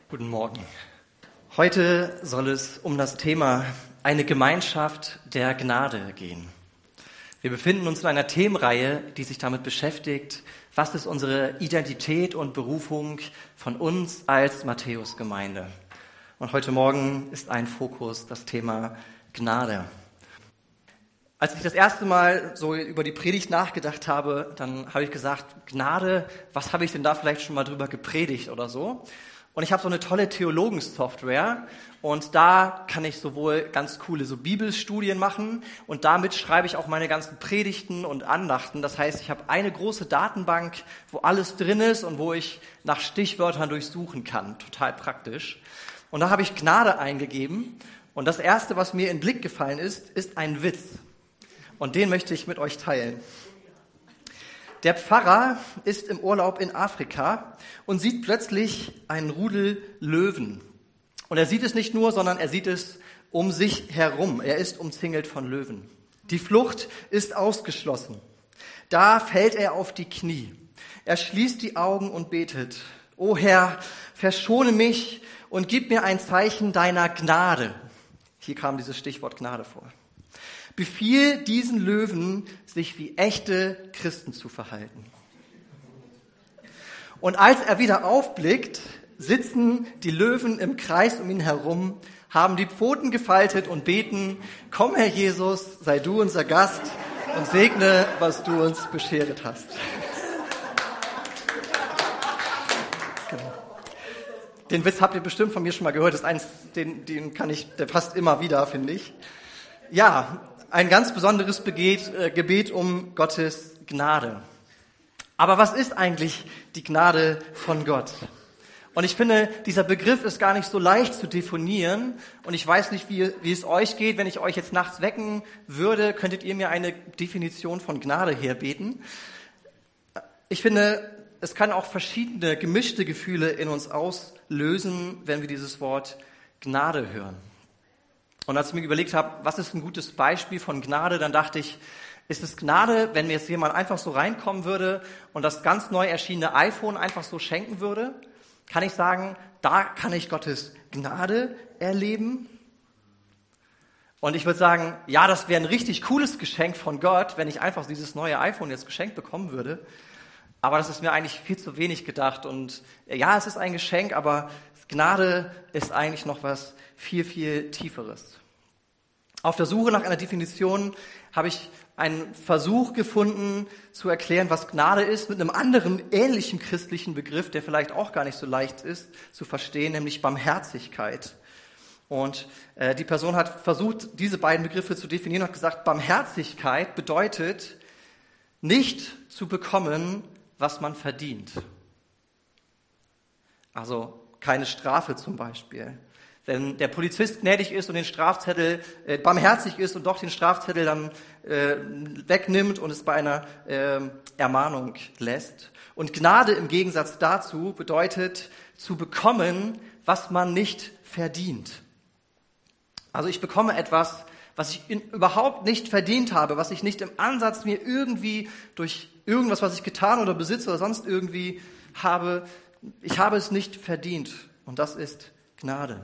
Guten Morgen. Heute soll es um das Thema eine Gemeinschaft der Gnade gehen. Wir befinden uns in einer Themenreihe, die sich damit beschäftigt, was ist unsere Identität und Berufung von uns als Matthäus-Gemeinde. Und heute Morgen ist ein Fokus das Thema Gnade. Als ich das erste Mal so über die Predigt nachgedacht habe, dann habe ich gesagt, Gnade, was habe ich denn da vielleicht schon mal drüber gepredigt oder so? Und ich habe so eine tolle Theologensoftware und da kann ich sowohl ganz coole so Bibelstudien machen und damit schreibe ich auch meine ganzen Predigten und Andachten. Das heißt, ich habe eine große Datenbank, wo alles drin ist und wo ich nach Stichwörtern durchsuchen kann. Total praktisch. Und da habe ich Gnade eingegeben und das Erste, was mir in den Blick gefallen ist ein Witz. Und den möchte ich mit euch teilen. Der Pfarrer ist im Urlaub in Afrika und sieht plötzlich einen Rudel Löwen. Und er sieht es nicht nur, sondern er sieht es um sich herum. Er ist umzingelt von Löwen. Die Flucht ist ausgeschlossen. Da fällt er auf die Knie. Er schließt die Augen und betet: O Herr, verschone mich und gib mir ein Zeichen deiner Gnade. Hier kam dieses Stichwort Gnade vor. Befiehl diesen Löwen, sich wie echte Christen zu verhalten. Und als er wieder aufblickt, sitzen die Löwen im Kreis um ihn herum, haben die Pfoten gefaltet und beten: Komm, Herr Jesus, sei du unser Gast und segne, was du uns bescheret hast. Genau. Den Witz habt ihr bestimmt von mir schon mal gehört. Das ist eins, der passt immer wieder, finde ich. Ja, ein ganz besonderes Gebet um Gottes Gnade. Aber was ist eigentlich die Gnade von Gott? Und ich finde, dieser Begriff ist gar nicht so leicht zu definieren. Und ich weiß nicht, wie es euch geht. Wenn ich euch jetzt nachts wecken würde, könntet ihr mir eine Definition von Gnade herbeten. Ich finde, es kann auch verschiedene gemischte Gefühle in uns auslösen, wenn wir dieses Wort Gnade hören. Und als ich mir überlegt habe, was ist ein gutes Beispiel von Gnade, dann dachte ich, ist es Gnade, wenn mir jetzt jemand einfach so reinkommen würde und das ganz neu erschienene iPhone einfach so schenken würde? Kann ich sagen, da kann ich Gottes Gnade erleben? Und ich würde sagen, ja, das wäre ein richtig cooles Geschenk von Gott, wenn ich einfach dieses neue iPhone jetzt geschenkt bekommen würde. Aber das ist mir eigentlich viel zu wenig gedacht. Und ja, es ist ein Geschenk, aber Gnade ist eigentlich noch was viel, viel Tieferes. Auf der Suche nach einer Definition habe ich einen Versuch gefunden, zu erklären, was Gnade ist, mit einem anderen ähnlichen christlichen Begriff, der vielleicht auch gar nicht so leicht ist zu verstehen, nämlich Barmherzigkeit. Und die Person hat versucht, diese beiden Begriffe zu definieren und hat gesagt, Barmherzigkeit bedeutet, nicht zu bekommen, was man verdient. Also keine Strafe zum Beispiel. Wenn der Polizist gnädig ist und den Strafzettel barmherzig ist und doch den Strafzettel dann wegnimmt und es bei einer Ermahnung lässt. Und Gnade im Gegensatz dazu bedeutet, zu bekommen, was man nicht verdient. Also ich bekomme etwas, was ich überhaupt nicht verdient habe, was ich nicht im Ansatz mir irgendwie durch irgendwas, was ich getan oder besitze oder sonst irgendwie habe. Ich habe es nicht verdient. Und das ist Gnade.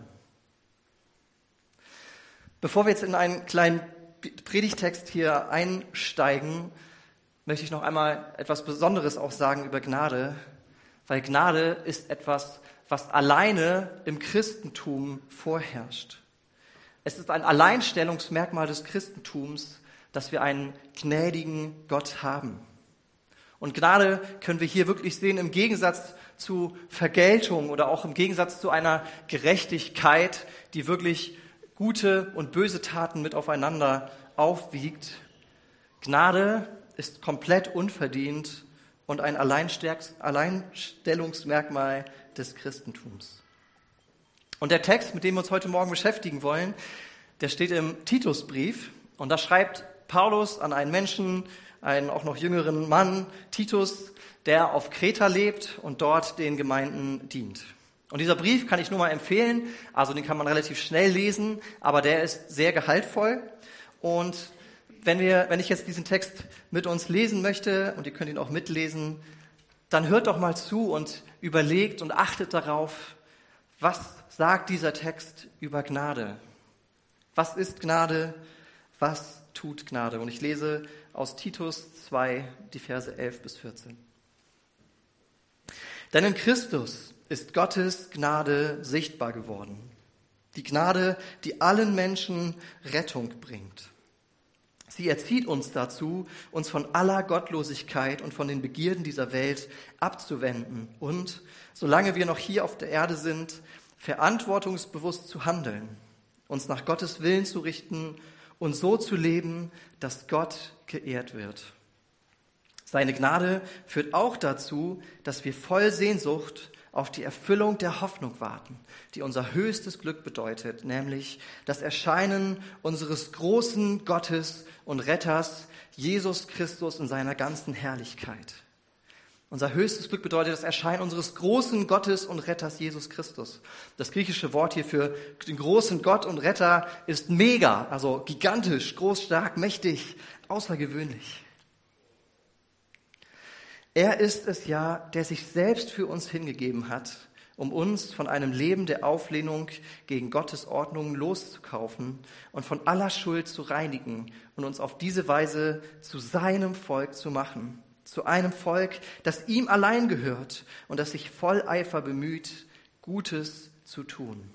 Bevor wir jetzt in einen kleinen Predigtext hier einsteigen, möchte ich noch einmal etwas Besonderes auch sagen über Gnade, weil Gnade ist etwas, was alleine im Christentum vorherrscht. Es ist ein Alleinstellungsmerkmal des Christentums, dass wir einen gnädigen Gott haben. Und Gnade können wir hier wirklich sehen im Gegensatz zu Vergeltung oder auch im Gegensatz zu einer Gerechtigkeit, die wirklich gute und böse Taten mit aufeinander aufwiegt. Gnade ist komplett unverdient und ein Alleinstellungsmerkmal des Christentums. Und der Text, mit dem wir uns heute Morgen beschäftigen wollen, der steht im Titusbrief. Und da schreibt Paulus an einen Menschen, einen auch noch jüngeren Mann, Titus, der auf Kreta lebt und dort den Gemeinden dient. Und dieser Brief kann ich nur mal empfehlen, also den kann man relativ schnell lesen, aber der ist sehr gehaltvoll. Und wenn ich jetzt diesen Text mit uns lesen möchte, und ihr könnt ihn auch mitlesen, dann hört doch mal zu und überlegt und achtet darauf, Was sagt dieser Text über Gnade? Was ist Gnade? Was tut Gnade? Und ich lese aus Titus 2, die Verse 11 bis 14. Denn in Christus ist Gottes Gnade sichtbar geworden. Die Gnade, die allen Menschen Rettung bringt. Sie erzieht uns dazu, uns von aller Gottlosigkeit und von den Begierden dieser Welt abzuwenden und, solange wir noch hier auf der Erde sind, verantwortungsbewusst zu handeln, uns nach Gottes Willen zu richten und so zu leben, dass Gott geehrt wird. Seine Gnade führt auch dazu, dass wir voll Sehnsucht auf die Erfüllung der Hoffnung warten, die unser höchstes Glück bedeutet, nämlich das Erscheinen unseres großen Gottes und Retters, Jesus Christus in seiner ganzen Herrlichkeit. Unser höchstes Glück bedeutet das Erscheinen unseres großen Gottes und Retters, Jesus Christus. Das griechische Wort hier für den großen Gott und Retter ist mega, also gigantisch, groß, stark, mächtig, außergewöhnlich. Er ist es ja, der sich selbst für uns hingegeben hat, um uns von einem Leben der Auflehnung gegen Gottes Ordnung loszukaufen und von aller Schuld zu reinigen und uns auf diese Weise zu seinem Volk zu machen. Zu einem Volk, das ihm allein gehört und das sich voll Eifer bemüht, Gutes zu tun.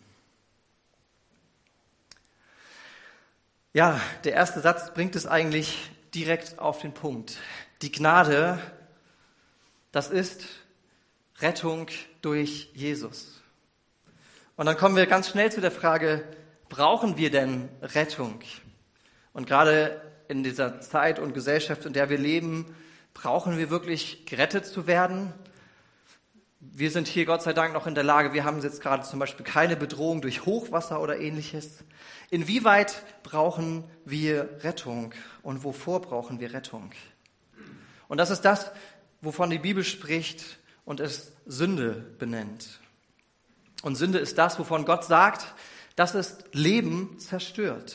Ja, der erste Satz bringt es eigentlich direkt auf den Punkt. Die Gnade, das ist Rettung durch Jesus. Und dann kommen wir ganz schnell zu der Frage, brauchen wir denn Rettung? Und gerade in dieser Zeit und Gesellschaft, in der wir leben, brauchen wir wirklich gerettet zu werden? Wir sind hier Gott sei Dank noch in der Lage, wir haben jetzt gerade zum Beispiel keine Bedrohung durch Hochwasser oder ähnliches. Inwieweit brauchen wir Rettung und wovor brauchen wir Rettung? Und das ist das, wovon die Bibel spricht und es Sünde benennt. Und Sünde ist das, wovon Gott sagt, dass es Leben zerstört.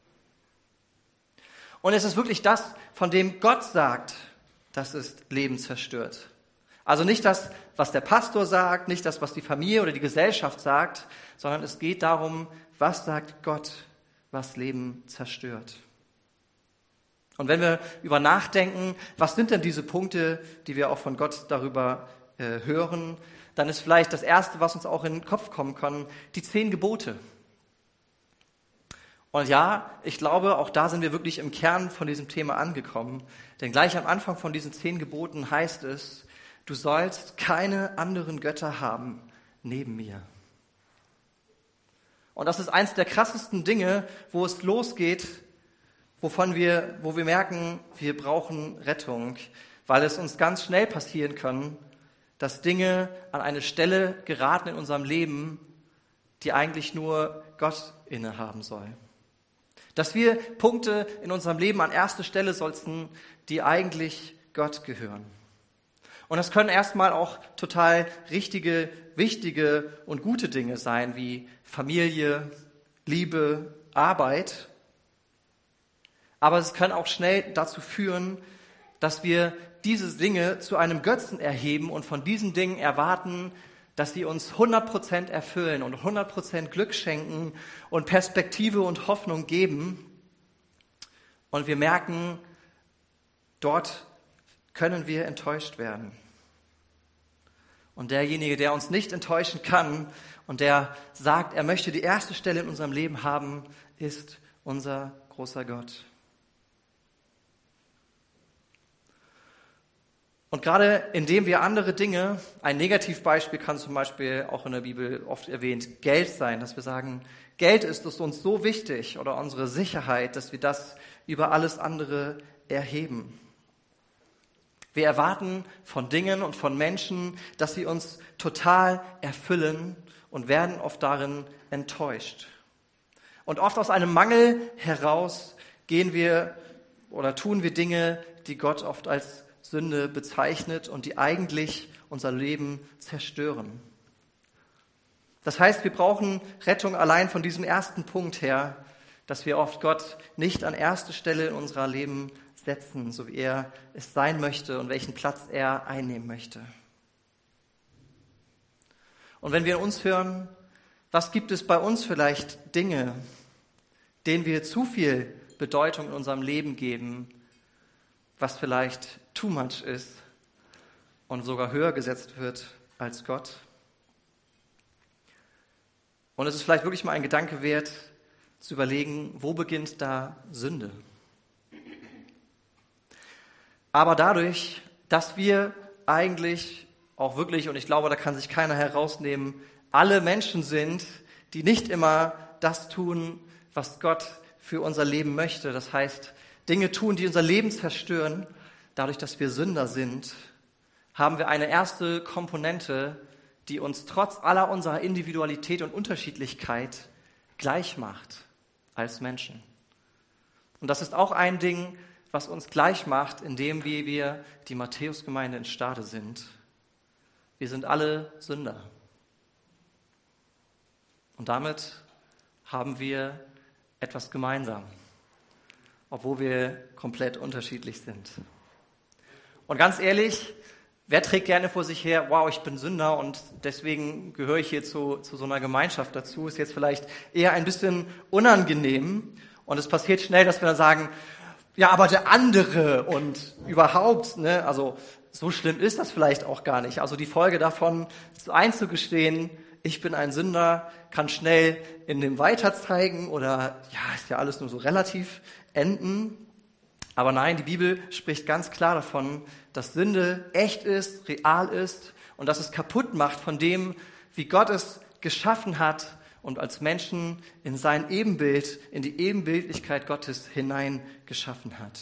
Und es ist wirklich das, von dem Gott sagt, dass es Leben zerstört. Also nicht das, was der Pastor sagt, nicht das, was die Familie oder die Gesellschaft sagt, sondern es geht darum, was sagt Gott, was Leben zerstört. Und wenn wir über nachdenken, was sind denn diese Punkte, die wir auch von Gott darüber hören, dann ist vielleicht das Erste, was uns auch in den Kopf kommen kann, die 10 Gebote. Und ja, ich glaube, auch da sind wir wirklich im Kern von diesem Thema angekommen. Denn gleich am Anfang von diesen 10 Geboten heißt es, du sollst keine anderen Götter haben neben mir. Und das ist eins der krassesten Dinge, wo es losgeht, wo wir merken, wir brauchen Rettung, weil es uns ganz schnell passieren kann, dass Dinge an eine Stelle geraten in unserem Leben, die eigentlich nur Gott innehaben soll. Dass wir Punkte in unserem Leben an erste Stelle setzen, die eigentlich Gott gehören. Und das können erstmal auch total richtige, wichtige und gute Dinge sein, wie Familie, Liebe, Arbeit. Aber es kann auch schnell dazu führen, dass wir diese Dinge zu einem Götzen erheben und von diesen Dingen erwarten, dass sie uns 100% erfüllen und 100% Glück schenken und Perspektive und Hoffnung geben. Und wir merken, dort können wir enttäuscht werden. Und derjenige, der uns nicht enttäuschen kann und der sagt, er möchte die erste Stelle in unserem Leben haben, ist unser großer Gott. Und gerade indem wir andere Dinge, ein Negativbeispiel kann zum Beispiel auch in der Bibel oft erwähnt, Geld sein, dass wir sagen, Geld ist uns so wichtig oder unsere Sicherheit, dass wir das über alles andere erheben. Wir erwarten von Dingen und von Menschen, dass sie uns total erfüllen und werden oft darin enttäuscht. Und oft aus einem Mangel heraus gehen wir oder tun wir Dinge, die Gott oft als Sünde bezeichnet und die eigentlich unser Leben zerstören. Das heißt, wir brauchen Rettung allein von diesem ersten Punkt her, dass wir oft Gott nicht an erste Stelle in unser Leben setzen, so wie er es sein möchte und welchen Platz er einnehmen möchte. Und wenn wir uns hören, Was gibt es bei uns vielleicht Dinge, denen wir zu viel Bedeutung in unserem Leben geben, was vielleicht too much ist und sogar höher gesetzt wird als Gott? Und es ist vielleicht wirklich mal ein Gedanke wert, zu überlegen, wo beginnt da Sünde? Aber dadurch, dass wir eigentlich auch wirklich, und ich glaube, da kann sich keiner herausnehmen, alle Menschen sind, die nicht immer das tun, was Gott für unser Leben möchte. Das heißt, Dinge tun, die unser Leben zerstören. Dadurch, dass wir Sünder sind, haben wir eine erste Komponente, die uns trotz aller unserer Individualität und Unterschiedlichkeit gleich macht als Menschen. Und das ist auch ein Ding, was uns gleich macht, indem wir die Matthäusgemeinde in Stade sind. Wir sind alle Sünder. Und damit haben wir etwas gemeinsam, obwohl wir komplett unterschiedlich sind. Und ganz ehrlich, wer trägt gerne vor sich her, wow, ich bin Sünder und deswegen gehöre ich hier zu so einer Gemeinschaft dazu, ist jetzt vielleicht eher ein bisschen unangenehm. Und es passiert schnell, dass wir dann sagen, ja, aber der andere und überhaupt, ne, also so schlimm ist das vielleicht auch gar nicht. Also die Folge davon, einzugestehen, ich bin ein Sünder, kann schnell in dem Weiterzeigen oder ja, ist ja alles nur so relativ enden. Aber nein, die Bibel spricht ganz klar davon, dass Sünde echt ist, real ist und dass es kaputt macht von dem, wie Gott es geschaffen hat und als Menschen in sein Ebenbild, in die Ebenbildlichkeit Gottes hinein geschaffen hat.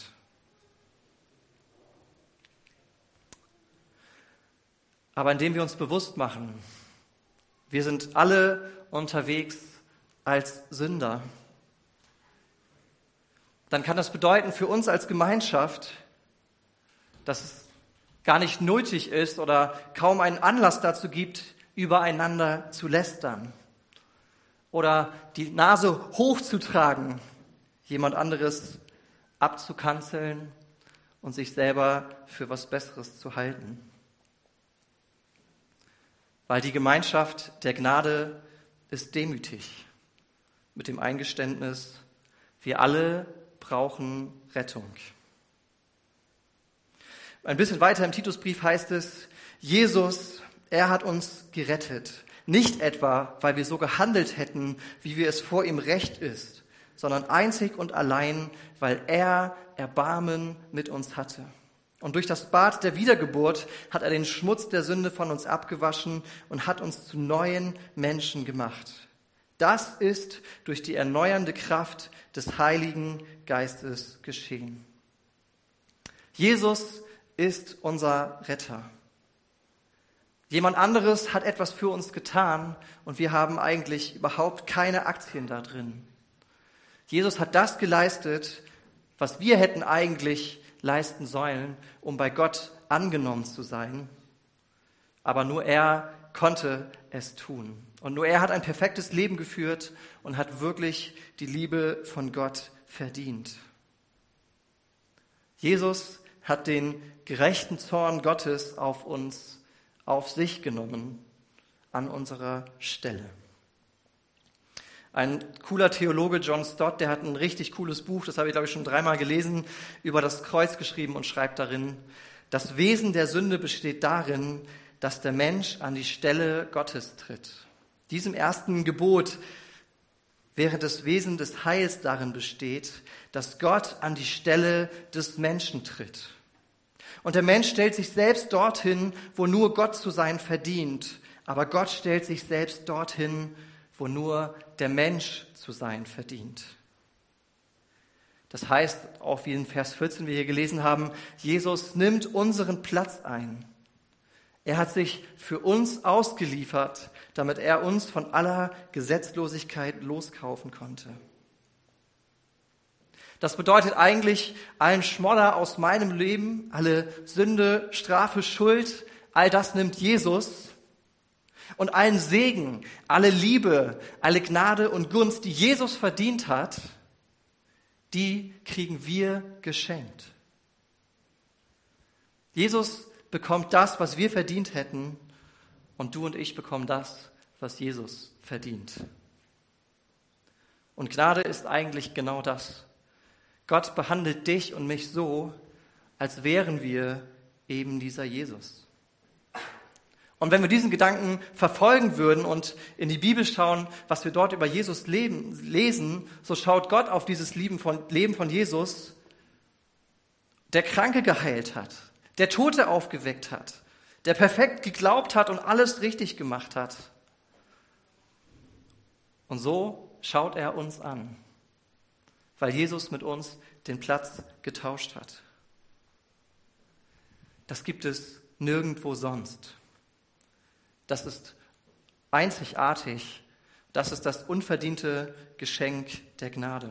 Aber indem wir uns bewusst machen, wir sind alle unterwegs als Sünder, dann kann das bedeuten für uns als Gemeinschaft, dass es gar nicht nötig ist oder kaum einen Anlass dazu gibt, übereinander zu lästern oder die Nase hochzutragen, jemand anderes abzukanzeln und sich selber für was Besseres zu halten. Weil die Gemeinschaft der Gnade ist demütig mit dem Eingeständnis, wir alle brauchen Rettung. Ein bisschen weiter im Titusbrief heißt es, Jesus, er hat uns gerettet. Nicht etwa, weil wir so gehandelt hätten, wie wir es vor ihm recht ist, sondern einzig und allein, weil er Erbarmen mit uns hatte. Und durch das Bad der Wiedergeburt hat er den Schmutz der Sünde von uns abgewaschen und hat uns zu neuen Menschen gemacht. Das ist durch die erneuernde Kraft des Heiligen Geistes geschehen. Jesus ist unser Retter. Jemand anderes hat etwas für uns getan und wir haben eigentlich überhaupt keine Aktien da drin. Jesus hat das geleistet, was wir hätten eigentlich leisten sollen, um bei Gott angenommen zu sein. Aber nur er konnte es tun. Und nur er hat ein perfektes Leben geführt und hat wirklich die Liebe von Gott verdient. Jesus hat den gerechten Zorn Gottes auf uns auf sich genommen, an unserer Stelle. Ein cooler Theologe, John Stott, der hat ein richtig cooles Buch, das habe ich, glaube ich, schon 3-mal gelesen, über das Kreuz geschrieben und schreibt darin, das Wesen der Sünde besteht darin, dass der Mensch an die Stelle Gottes tritt. Diesem ersten Gebot, während das Wesen des Heils darin besteht, dass Gott an die Stelle des Menschen tritt. Und der Mensch stellt sich selbst dorthin, wo nur Gott zu sein verdient. Aber Gott stellt sich selbst dorthin, wo nur der Mensch zu sein verdient. Das heißt, auch wie in Vers 14 wir hier gelesen haben, Jesus nimmt unseren Platz ein. Er hat sich für uns ausgeliefert, damit er uns von aller Gesetzlosigkeit loskaufen konnte. Das bedeutet eigentlich, allen Schmodder aus meinem Leben, alle Sünde, Strafe, Schuld, all das nimmt Jesus. Und allen Segen, alle Liebe, alle Gnade und Gunst, die Jesus verdient hat, die kriegen wir geschenkt. Jesus bekommt das, was wir verdient hätten, und du und ich bekommen das, was Jesus verdient. Und Gnade ist eigentlich genau das. Gott behandelt dich und mich so, als wären wir eben dieser Jesus. Und wenn wir diesen Gedanken verfolgen würden und in die Bibel schauen, was wir dort über Jesus lesen, so schaut Gott auf dieses Leben von Jesus, der Kranke geheilt hat, der Tote aufgeweckt hat, der perfekt geglaubt hat und alles richtig gemacht hat. Und so schaut er uns an, weil Jesus mit uns den Platz getauscht hat. Das gibt es nirgendwo sonst. Das ist einzigartig. Das ist das unverdiente Geschenk der Gnade.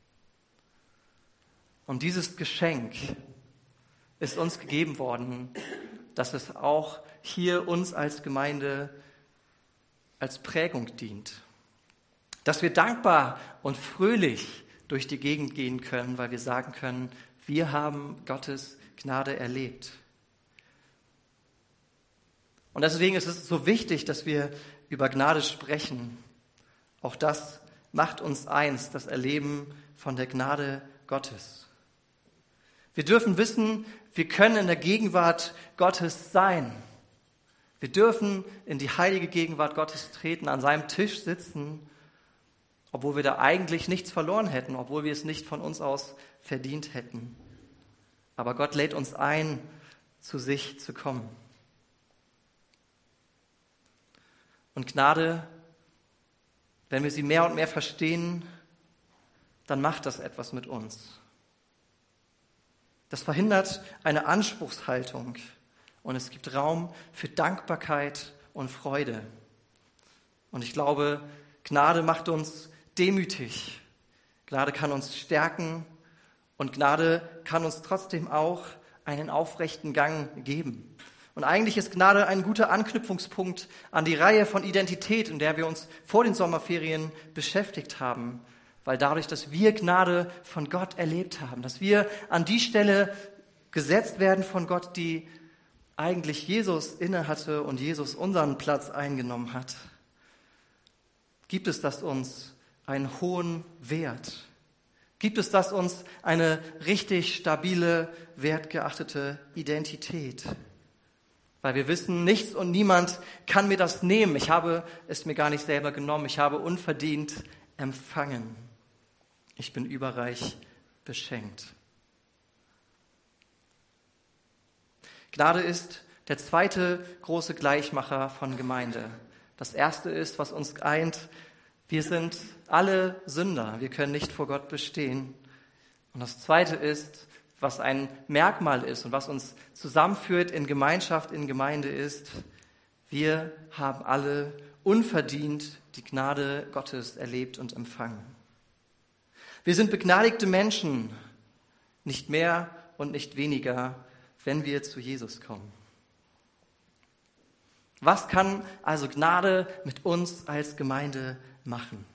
Und dieses Geschenk ist uns gegeben worden, dass es auch hier uns als Gemeinde als Prägung dient. Dass wir dankbar und fröhlich durch die Gegend gehen können, weil wir sagen können, wir haben Gottes Gnade erlebt. Und deswegen ist es so wichtig, dass wir über Gnade sprechen. Auch das macht uns eins, das Erleben von der Gnade Gottes. Wir dürfen wissen, wir können in der Gegenwart Gottes sein. Wir dürfen in die heilige Gegenwart Gottes treten, an seinem Tisch sitzen, obwohl wir da eigentlich nichts verloren hätten, obwohl wir es nicht von uns aus verdient hätten. Aber Gott lädt uns ein, zu sich zu kommen. Und Gnade, wenn wir sie mehr und mehr verstehen, dann macht das etwas mit uns. Das verhindert eine Anspruchshaltung und es gibt Raum für Dankbarkeit und Freude. Und ich glaube, Gnade macht uns demütig. Gnade kann uns stärken und Gnade kann uns trotzdem auch einen aufrechten Gang geben. Und eigentlich ist Gnade ein guter Anknüpfungspunkt an die Reihe von Identität, in der wir uns vor den Sommerferien beschäftigt haben. Weil dadurch, dass wir Gnade von Gott erlebt haben, dass wir an die Stelle gesetzt werden von Gott, die eigentlich Jesus inne hatte und Jesus unseren Platz eingenommen hat, gibt es das uns einen hohen Wert. Gibt es das uns eine richtig stabile, wertgeachtete Identität. Weil wir wissen, nichts und niemand kann mir das nehmen. Ich habe es mir gar nicht selber genommen. Ich habe unverdient empfangen. Ich bin überreich beschenkt. Gnade ist der zweite große Gleichmacher von Gemeinde. Das erste ist, was uns eint, wir sind alle Sünder. Wir können nicht vor Gott bestehen. Und das zweite ist, was ein Merkmal ist und was uns zusammenführt in Gemeinschaft, in Gemeinde ist, wir haben alle unverdient die Gnade Gottes erlebt und empfangen. Wir sind begnadigte Menschen, nicht mehr und nicht weniger, wenn wir zu Jesus kommen. Was kann also Gnade mit uns als Gemeinde machen?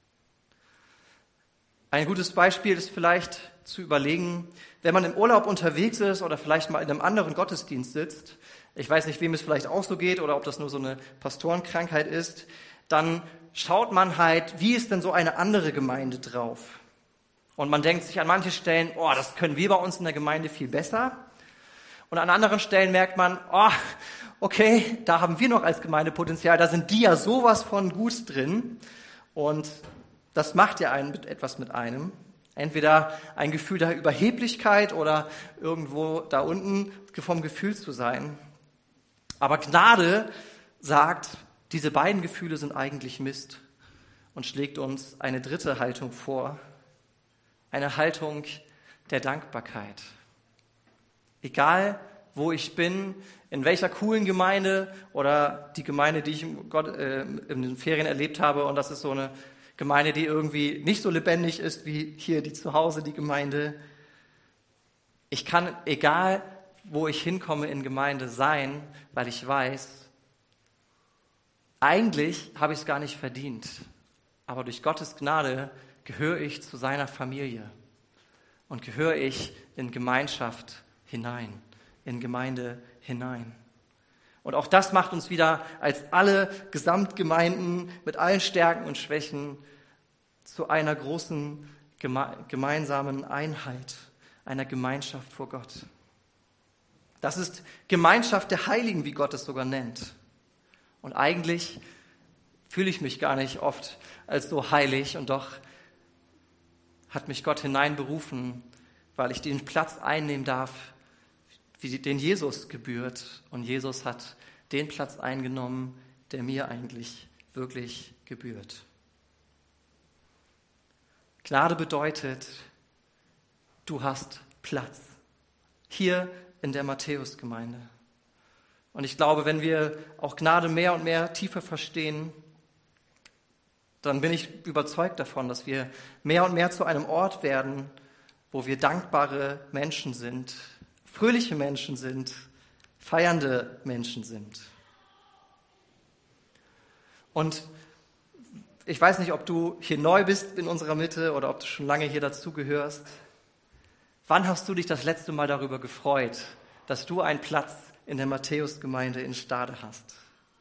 Ein gutes Beispiel ist vielleicht zu überlegen, wenn man im Urlaub unterwegs ist oder vielleicht mal in einem anderen Gottesdienst sitzt, ich weiß nicht, wem es vielleicht auch so geht oder ob das nur so eine Pastorenkrankheit ist, dann schaut man halt, wie ist denn so eine andere Gemeinde drauf? Und man denkt sich an manchen Stellen, oh, das können wir bei uns in der Gemeinde viel besser. Und an anderen Stellen merkt man, oh, okay, da haben wir noch als Gemeinde Potenzial, da sind die ja sowas von gut drin. Und das macht ja etwas mit einem. Entweder ein Gefühl der Überheblichkeit oder irgendwo da unten vom Gefühl zu sein. Aber Gnade sagt, diese beiden Gefühle sind eigentlich Mist und schlägt uns eine dritte Haltung vor. Eine Haltung der Dankbarkeit. Egal, wo ich bin, in welcher coolen Gemeinde oder die Gemeinde, die ich in den Ferien erlebt habe, und das ist so eine Gemeinde, die irgendwie nicht so lebendig ist wie hier die zu Hause, die Gemeinde. Ich kann, egal wo ich hinkomme in Gemeinde, sein, weil ich weiß, eigentlich habe ich es gar nicht verdient, aber durch Gottes Gnade gehöre ich zu seiner Familie und gehöre ich in Gemeinschaft hinein, in Gemeinde hinein. Und auch das macht uns wieder als alle Gesamtgemeinden mit allen Stärken und Schwächen zu einer großen gemeinsamen Einheit, einer Gemeinschaft vor Gott. Das ist Gemeinschaft der Heiligen, wie Gott es sogar nennt. Und eigentlich fühle ich mich gar nicht oft als so heilig und doch hat mich Gott hineinberufen, weil ich den Platz einnehmen darf, wie den Jesus gebührt. Und Jesus hat den Platz eingenommen, der mir eigentlich wirklich gebührt. Gnade bedeutet, du hast Platz. Hier in der Matthäusgemeinde. Und ich glaube, wenn wir auch Gnade mehr und mehr tiefer verstehen, dann bin ich überzeugt davon, dass wir mehr und mehr zu einem Ort werden, wo wir dankbare Menschen sind, fröhliche Menschen sind, feiernde Menschen sind. Und ich weiß nicht, ob du hier neu bist in unserer Mitte oder ob du schon lange hier dazugehörst. Wann hast du dich das letzte Mal darüber gefreut, dass du einen Platz in der Matthäusgemeinde in Stade hast?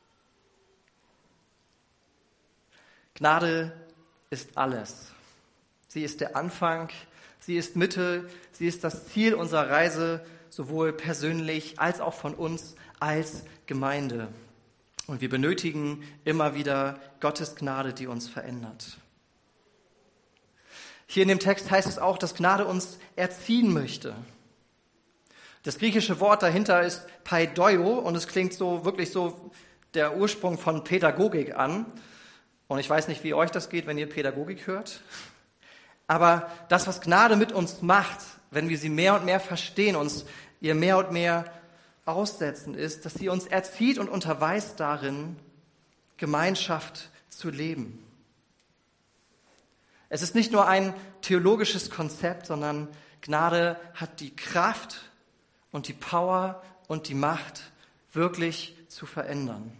Gnade ist alles. Sie ist der Anfang, sie ist Mitte, sie ist das Ziel unserer Reise, sowohl persönlich als auch von uns als Gemeinde. Und wir benötigen immer wieder Gottes Gnade, die uns verändert. Hier in dem Text heißt es auch, dass Gnade uns erziehen möchte. Das griechische Wort dahinter ist paideio und es klingt so wirklich so der Ursprung von Pädagogik an. Und ich weiß nicht, wie euch das geht, wenn ihr Pädagogik hört. Aber das, was Gnade mit uns macht, wenn wir sie mehr und mehr verstehen, uns ihr mehr und mehr aussetzen, ist, dass sie uns erzieht und unterweist darin, Gemeinschaft zu leben. Es ist nicht nur ein theologisches Konzept, sondern Gnade hat die Kraft und die Power und die Macht, wirklich zu verändern.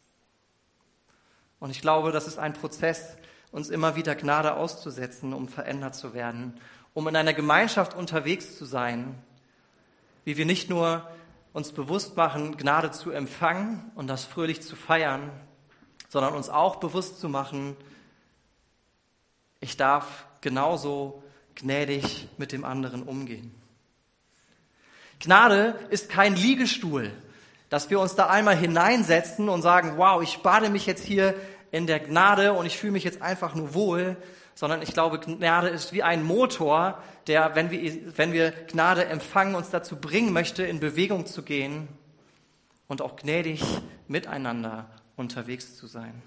Und ich glaube, das ist ein Prozess, uns immer wieder Gnade auszusetzen, um verändert zu werden, um in einer Gemeinschaft unterwegs zu sein, wie wir nicht nur uns bewusst machen, Gnade zu empfangen und das fröhlich zu feiern, sondern uns auch bewusst zu machen, ich darf genauso gnädig mit dem anderen umgehen. Gnade ist kein Liegestuhl, dass wir uns da einmal hineinsetzen und sagen, wow, ich bade mich jetzt hier in der Gnade und ich fühle mich jetzt einfach nur wohl, sondern ich glaube, Gnade ist wie ein Motor, der, wenn wir Gnade empfangen, uns dazu bringen möchte, in Bewegung zu gehen und auch gnädig miteinander unterwegs zu sein.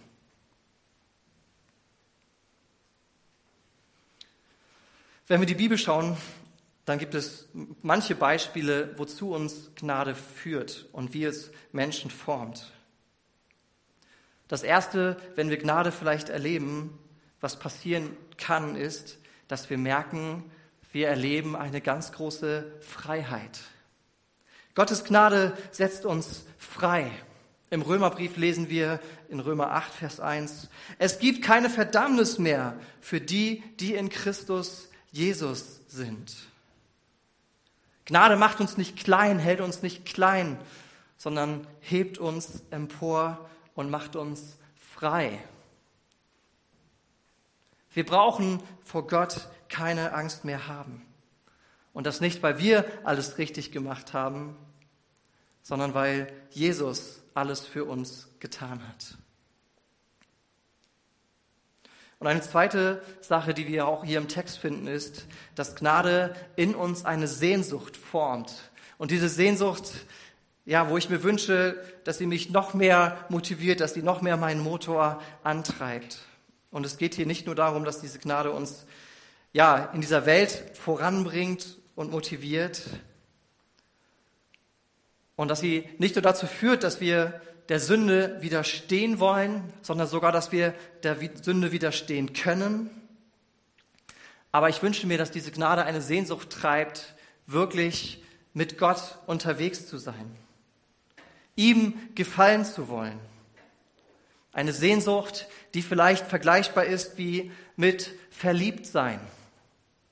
Wenn wir die Bibel schauen, dann gibt es manche Beispiele, wozu uns Gnade führt und wie es Menschen formt. Das Erste, wenn wir Gnade vielleicht erleben, was passieren kann, ist, dass wir merken, wir erleben eine ganz große Freiheit. Gottes Gnade setzt uns frei. Im Römerbrief lesen wir in Römer 8, Vers 1, es gibt keine Verdammnis mehr für die, die in Christus Jesus sind. Gnade macht uns nicht klein, hält uns nicht klein, sondern hebt uns empor und macht uns frei. Wir brauchen vor Gott keine Angst mehr haben. Und das nicht, weil wir alles richtig gemacht haben, sondern weil Jesus alles für uns getan hat. Und eine zweite Sache, die wir auch hier im Text finden, ist, dass Gnade in uns eine Sehnsucht formt. Und diese Sehnsucht, ja, wo ich mir wünsche, dass sie mich noch mehr motiviert, dass sie noch mehr meinen Motor antreibt. Und es geht hier nicht nur darum, dass diese Gnade uns ja in dieser Welt voranbringt und motiviert und dass sie nicht nur dazu führt, dass wir der Sünde widerstehen wollen, sondern sogar, dass wir der Sünde widerstehen können. Aber ich wünsche mir, dass diese Gnade eine Sehnsucht treibt, wirklich mit Gott unterwegs zu sein, ihm gefallen zu wollen. Eine Sehnsucht, die vielleicht vergleichbar ist wie mit Verliebtsein.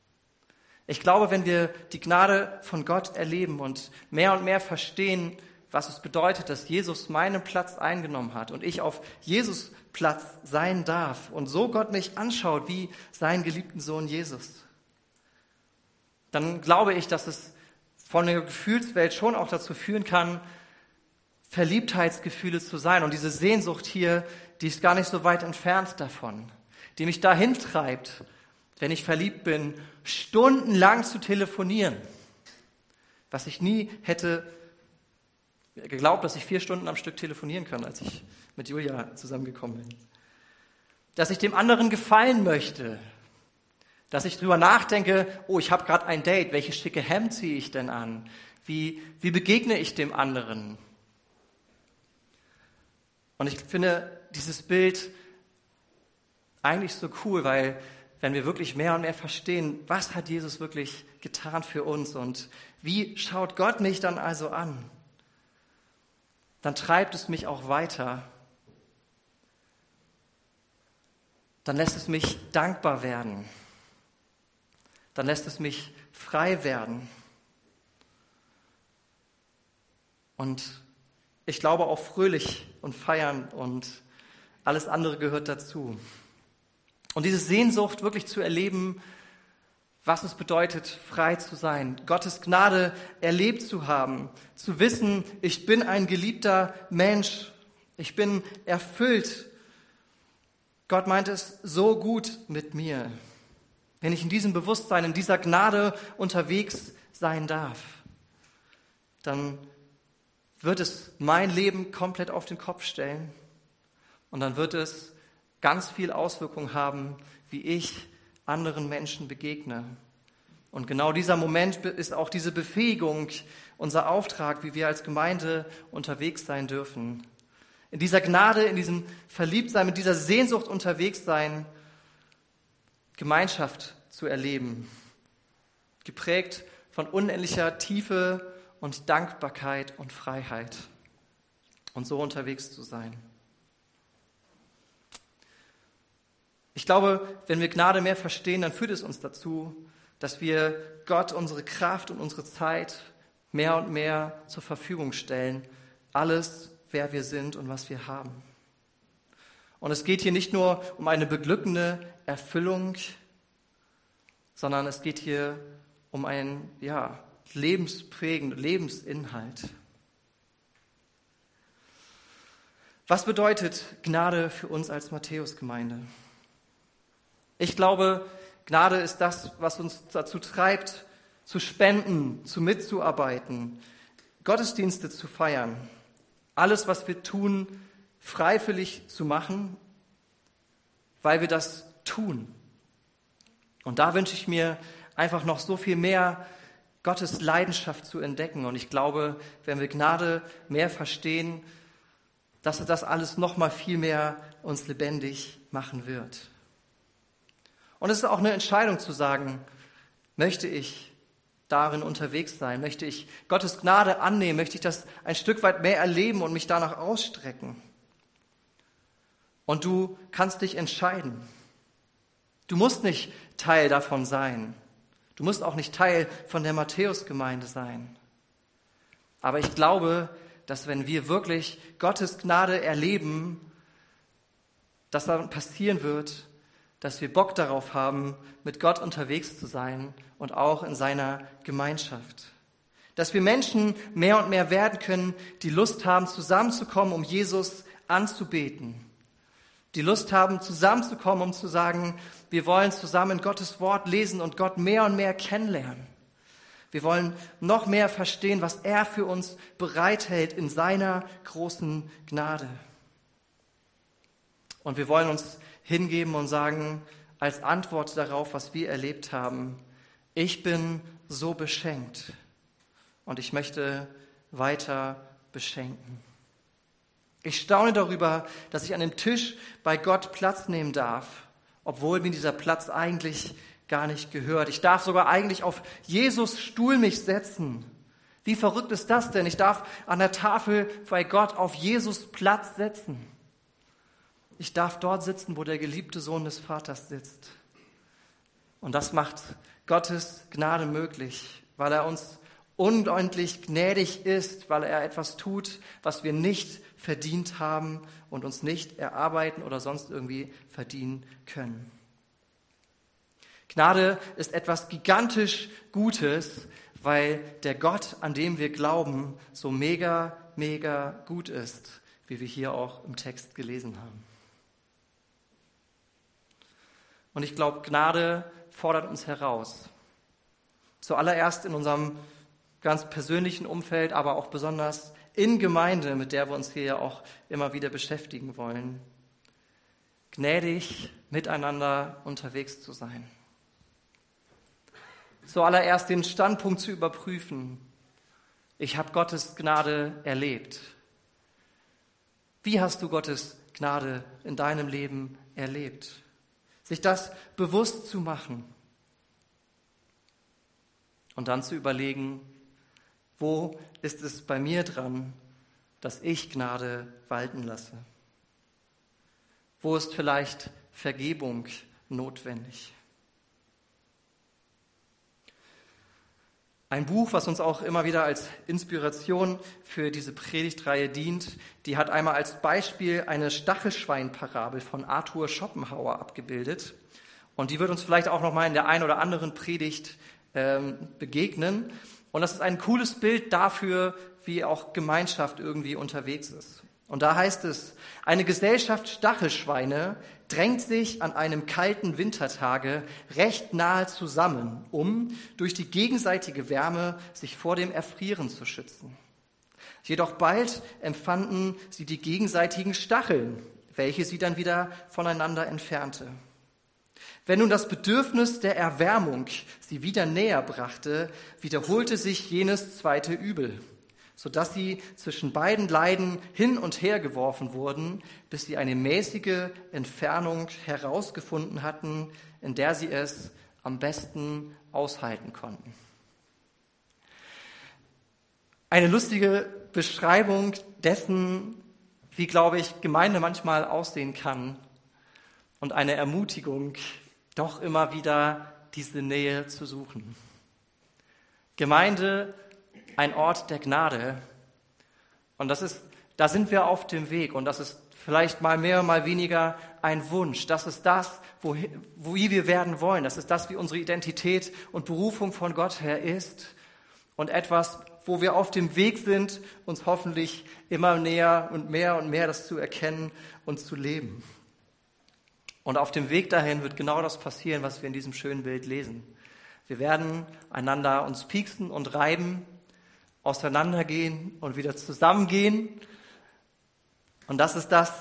Ich glaube, wenn wir die Gnade von Gott erleben und mehr verstehen, was es bedeutet, dass Jesus meinen Platz eingenommen hat und ich auf Jesus Platz sein darf und so Gott mich anschaut wie seinen geliebten Sohn Jesus, dann glaube ich, dass es von der Gefühlswelt schon auch dazu führen kann, Verliebtheitsgefühle zu sein. Und diese Sehnsucht hier, die ist gar nicht so weit entfernt davon, die mich dahin treibt, wenn ich verliebt bin, stundenlang zu telefonieren, was ich nie hätte geglaubt, dass ich 4 Stunden am Stück telefonieren kann, als ich mit Julia zusammengekommen bin. Dass ich dem anderen gefallen möchte, dass ich drüber nachdenke, oh, ich habe gerade ein Date, welches schicke Hemd ziehe ich denn an? Wie begegne ich dem anderen? Und ich finde dieses Bild eigentlich so cool, weil wenn wir wirklich mehr und mehr verstehen, was hat Jesus wirklich getan für uns und wie schaut Gott mich dann also an, dann treibt es mich auch weiter. Dann lässt es mich dankbar werden. Dann lässt es mich frei werden. Und ich glaube auch fröhlich und feiern und alles andere gehört dazu. Und diese Sehnsucht wirklich zu erleben, was es bedeutet, frei zu sein, Gottes Gnade erlebt zu haben, zu wissen, ich bin ein geliebter Mensch, ich bin erfüllt. Gott meint es so gut mit mir. Wenn ich in diesem Bewusstsein, in dieser Gnade unterwegs sein darf, dann wird es mein Leben komplett auf den Kopf stellen und dann wird es ganz viel Auswirkung haben, wie ich anderen Menschen begegne. Und genau dieser Moment ist auch diese Befähigung, unser Auftrag, wie wir als Gemeinde unterwegs sein dürfen. In dieser Gnade, in diesem Verliebtsein, mit dieser Sehnsucht unterwegs sein, Gemeinschaft zu erleben, geprägt von unendlicher Tiefe und Dankbarkeit und Freiheit und so unterwegs zu sein. Ich glaube, wenn wir Gnade mehr verstehen, dann führt es uns dazu, dass wir Gott unsere Kraft und unsere Zeit mehr und mehr zur Verfügung stellen. Alles, wer wir sind und was wir haben. Und es geht hier nicht nur um eine beglückende Erfüllung, sondern es geht hier um einen lebensprägenden Lebensinhalt. Was bedeutet Gnade für uns als Matthäusgemeinde? Ich glaube, Gnade ist das, was uns dazu treibt, zu spenden, mitzuarbeiten, Gottesdienste zu feiern, alles, was wir tun, freiwillig zu machen, weil wir das tun. Und da wünsche ich mir einfach noch so viel mehr Gottes Leidenschaft zu entdecken. Und ich glaube, wenn wir Gnade mehr verstehen, dass das alles noch mal viel mehr uns lebendig machen wird. Und es ist auch eine Entscheidung zu sagen, möchte ich darin unterwegs sein? Möchte ich Gottes Gnade annehmen? Möchte ich das ein Stück weit mehr erleben und mich danach ausstrecken? Und du kannst dich entscheiden. Du musst nicht Teil davon sein. Du musst auch nicht Teil von der Matthäusgemeinde sein. Aber ich glaube, dass wenn wir wirklich Gottes Gnade erleben, dass dann passieren wird, dass wir Bock darauf haben, mit Gott unterwegs zu sein und auch in seiner Gemeinschaft. Dass wir Menschen mehr und mehr werden können, die Lust haben, zusammenzukommen, um Jesus anzubeten. Die Lust haben, zusammenzukommen, um zu sagen, wir wollen zusammen Gottes Wort lesen und Gott mehr und mehr kennenlernen. Wir wollen noch mehr verstehen, was er für uns bereithält in seiner großen Gnade. Und wir wollen uns hingeben und sagen, als Antwort darauf, was wir erlebt haben, ich bin so beschenkt und ich möchte weiter beschenken. Ich staune darüber, dass ich an dem Tisch bei Gott Platz nehmen darf, obwohl mir dieser Platz eigentlich gar nicht gehört. Ich darf sogar eigentlich auf Jesus Stuhl mich setzen. Wie verrückt ist das denn? Ich darf an der Tafel bei Gott auf Jesus Platz setzen. Ich darf dort sitzen, wo der geliebte Sohn des Vaters sitzt. Und das macht Gottes Gnade möglich, weil er uns unendlich gnädig ist, weil er etwas tut, was wir nicht verdient haben und uns nicht erarbeiten oder sonst irgendwie verdienen können. Gnade ist etwas gigantisch Gutes, weil der Gott, an dem wir glauben, so mega, mega gut ist, wie wir hier auch im Text gelesen haben. Und ich glaube, Gnade fordert uns heraus. Zuallererst in unserem ganz persönlichen Umfeld, aber auch besonders in Gemeinde, mit der wir uns hier ja auch immer wieder beschäftigen wollen, gnädig miteinander unterwegs zu sein. Zuallererst den Standpunkt zu überprüfen. Ich habe Gottes Gnade erlebt. Wie hast du Gottes Gnade in deinem Leben erlebt? Sich das bewusst zu machen und dann zu überlegen, wo ist es bei mir dran, dass ich Gnade walten lasse? Wo ist vielleicht Vergebung notwendig? Ein Buch, was uns auch immer wieder als Inspiration für diese Predigtreihe dient, die hat einmal als Beispiel eine Stachelschwein-Parabel von Arthur Schopenhauer abgebildet. Und die wird uns vielleicht auch noch mal in der einen oder anderen Predigt begegnen. Und das ist ein cooles Bild dafür, wie auch Gemeinschaft irgendwie unterwegs ist. Und da heißt es, eine Gesellschaft Stachelschweine drängt sich an einem kalten Wintertage recht nahe zusammen, um durch die gegenseitige Wärme sich vor dem Erfrieren zu schützen. Jedoch bald empfanden sie die gegenseitigen Stacheln, welche sie dann wieder voneinander entfernte. Wenn nun das Bedürfnis der Erwärmung sie wieder näher brachte, wiederholte sich jenes zweite Übel, sodass sie zwischen beiden Leiden hin und her geworfen wurden, bis sie eine mäßige Entfernung herausgefunden hatten, in der sie es am besten aushalten konnten. Eine lustige Beschreibung dessen, wie, glaube ich, Gemeinde manchmal aussehen kann und eine Ermutigung, doch immer wieder diese Nähe zu suchen. Gemeinde, ein Ort der Gnade. Und da sind wir auf dem Weg. Und das ist vielleicht mal mehr, mal weniger ein Wunsch. Das ist das, wie wir werden wollen. Das ist das, wie unsere Identität und Berufung von Gott her ist. Und etwas, wo wir auf dem Weg sind, uns hoffentlich immer näher und mehr das zu erkennen und zu leben. Und auf dem Weg dahin wird genau das passieren, was wir in diesem schönen Bild lesen. Wir werden einander uns pieksen und reiben, auseinandergehen und wieder zusammengehen. Und das ist das,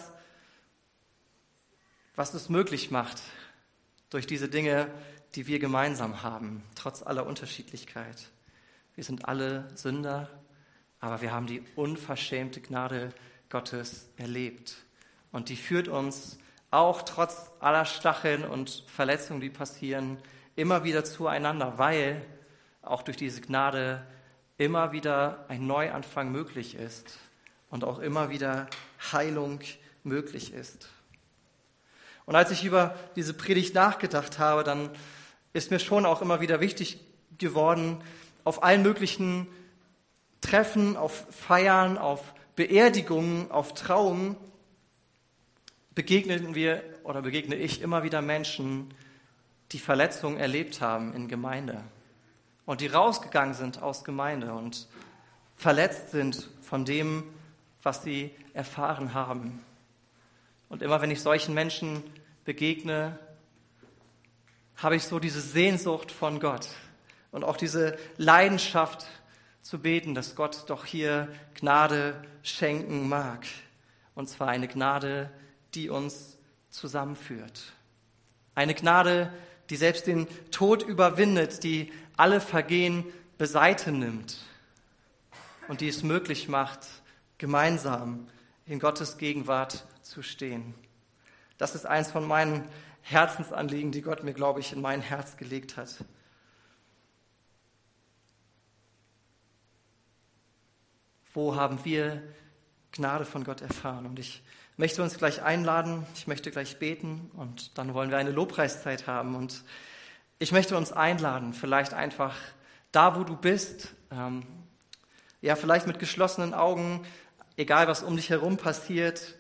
was es möglich macht, durch diese Dinge, die wir gemeinsam haben, trotz aller Unterschiedlichkeit. Wir sind alle Sünder, aber wir haben die unverschämte Gnade Gottes erlebt. Und die führt uns auch trotz aller Stacheln und Verletzungen, die passieren, immer wieder zueinander, weil auch durch diese Gnade immer wieder ein Neuanfang möglich ist und auch immer wieder Heilung möglich ist. Und als ich über diese Predigt nachgedacht habe, dann ist mir schon auch immer wieder wichtig geworden, auf allen möglichen Treffen, auf Feiern, auf Beerdigungen, auf Trauungen, begegne ich immer wieder Menschen, die Verletzungen erlebt haben in Gemeinde und die rausgegangen sind aus Gemeinde und verletzt sind von dem, was sie erfahren haben. Und immer wenn ich solchen Menschen begegne, habe ich so diese Sehnsucht von Gott und auch diese Leidenschaft zu beten, dass Gott doch hier Gnade schenken mag. Und zwar eine Gnade, die uns zusammenführt. Eine Gnade, die selbst den Tod überwindet, die alle Vergehen beiseite nimmt und die es möglich macht, gemeinsam in Gottes Gegenwart zu stehen. Das ist eins von meinen Herzensanliegen, die Gott mir, glaube ich, in mein Herz gelegt hat. Wo haben wir Gnade von Gott erfahren? Und ich möchte uns gleich einladen, ich möchte gleich beten und dann wollen wir eine Lobpreiszeit haben. Und ich möchte uns einladen, vielleicht einfach da wo du bist, ja vielleicht mit geschlossenen Augen, egal was um dich herum passiert,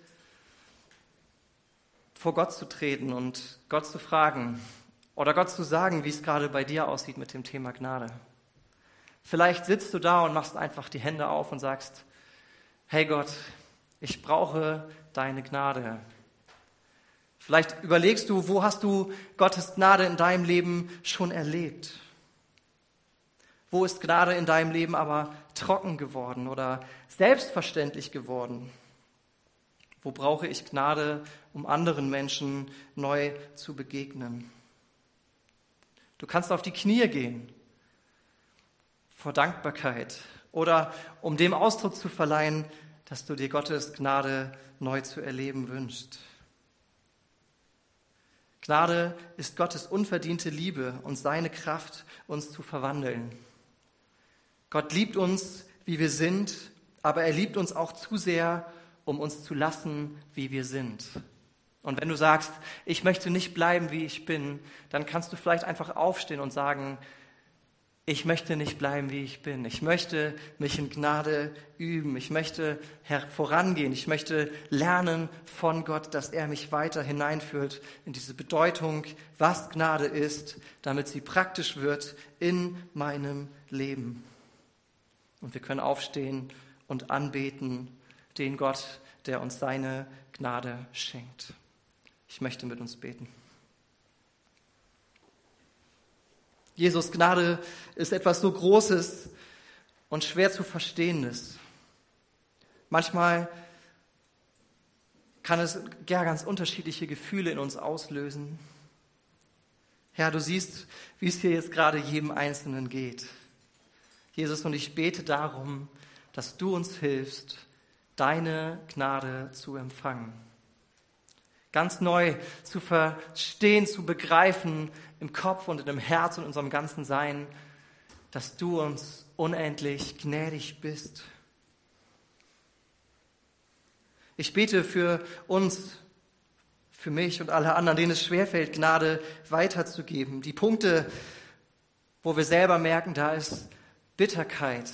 vor Gott zu treten und Gott zu fragen oder Gott zu sagen, wie es gerade bei dir aussieht mit dem Thema Gnade. Vielleicht sitzt du da und machst einfach die Hände auf und sagst, hey Gott, ich brauche deine Gnade. Vielleicht überlegst du, wo hast du Gottes Gnade in deinem Leben schon erlebt? Wo ist Gnade in deinem Leben aber trocken geworden oder selbstverständlich geworden? Wo brauche ich Gnade, um anderen Menschen neu zu begegnen? Du kannst auf die Knie gehen vor Dankbarkeit oder um dem Ausdruck zu verleihen, dass du dir Gottes Gnade neu zu erleben wünschst. Gnade ist Gottes unverdiente Liebe und seine Kraft, uns zu verwandeln. Gott liebt uns, wie wir sind, aber er liebt uns auch zu sehr, um uns zu lassen, wie wir sind. Und wenn du sagst, ich möchte nicht bleiben, wie ich bin, dann kannst du vielleicht einfach aufstehen und sagen, ich möchte nicht bleiben, wie ich bin. Ich möchte mich in Gnade üben. Ich möchte vorangehen. Ich möchte lernen von Gott, dass er mich weiter hineinführt in diese Bedeutung, was Gnade ist, damit sie praktisch wird in meinem Leben. Und wir können aufstehen und anbeten den Gott, der uns seine Gnade schenkt. Ich möchte mit uns beten. Jesus, Gnade ist etwas so Großes und schwer zu Verstehendes. Manchmal kann es ja ganz unterschiedliche Gefühle in uns auslösen. Herr, du siehst, wie es hier jetzt gerade jedem Einzelnen geht. Jesus, und ich bete darum, dass du uns hilfst, deine Gnade zu empfangen. Ganz neu zu verstehen, zu begreifen im Kopf und im Herz und in unserem ganzen Sein, dass du uns unendlich gnädig bist. Ich bete für uns, für mich und alle anderen, denen es schwerfällt, Gnade weiterzugeben. Die Punkte, wo wir selber merken, da ist Bitterkeit.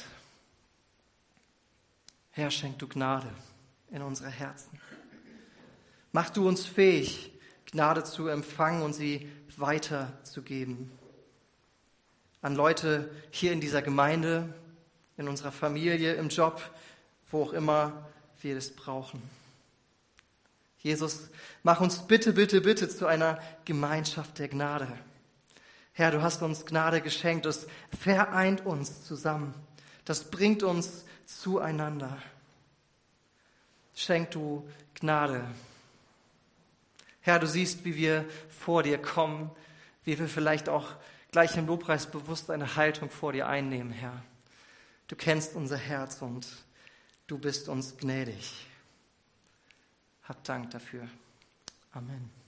Herr, schenk du Gnade in unsere Herzen. Mach du uns fähig, Gnade zu empfangen und sie weiterzugeben. An Leute hier in dieser Gemeinde, in unserer Familie, im Job, wo auch immer wir das brauchen. Jesus, mach uns bitte, bitte, bitte zu einer Gemeinschaft der Gnade. Herr, du hast uns Gnade geschenkt, das vereint uns zusammen, das bringt uns zueinander. Schenk du Gnade. Herr, du siehst, wie wir vor dir kommen, wie wir vielleicht auch gleich im Lobpreis bewusst eine Haltung vor dir einnehmen, Herr. Du kennst unser Herz und du bist uns gnädig. Hab Dank dafür. Amen.